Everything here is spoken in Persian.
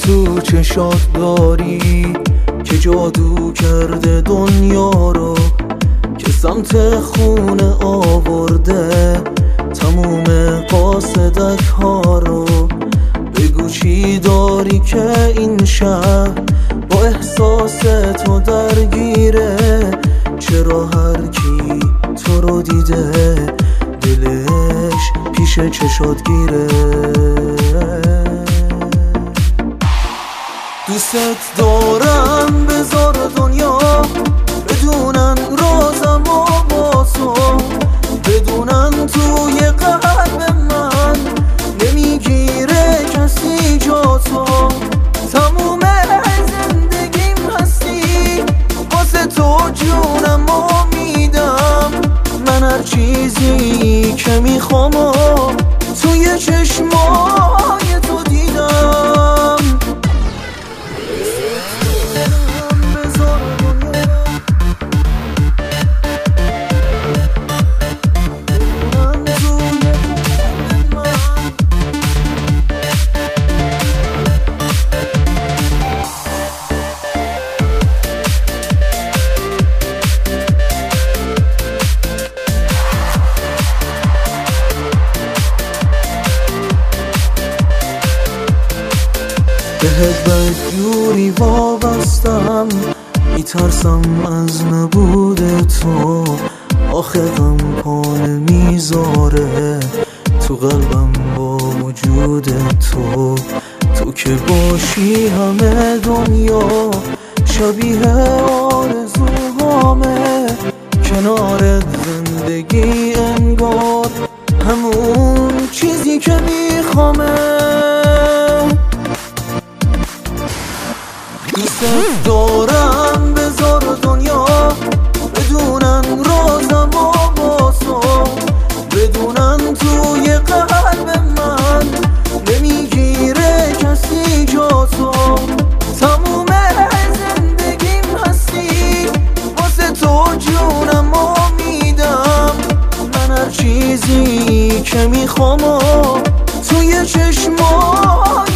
تو چشات داری که جادو کرده دنیا رو، که سمت خونه آورده تموم قاصدک ها رو. بگو چی داری که این شهر با احساس تو درگیره؟ چرا هر کی تو رو دیده دلش پیش چشات گیره؟ دوست دارم بذار دنیا بدونن رازم و با تو، بدونن توی قلب من نمیگیره کسی جا تو. تموم زندگیم هستی، واسه تو جونم رو میدم. من هر چیزی که میخوام توی چشمای تو دیدم. بهت بدجوری وابستم، میترسم از نبود تو. آخه غم پا نمیذاره تو قلبم با وجود تو. تو که باشی همه دنیا شبیه آرزوهامه، کنارت زندگی انگار همون چیزی که میخوامه. دوست دارم بذار دنیا بدونن رازم و با تو، بدونن توی قلب من نمیگیره کسی جا تو. تموم زندگیم هستی، واسه تو جونم رو میدم. من هر چیزی که میخوام توی چشمای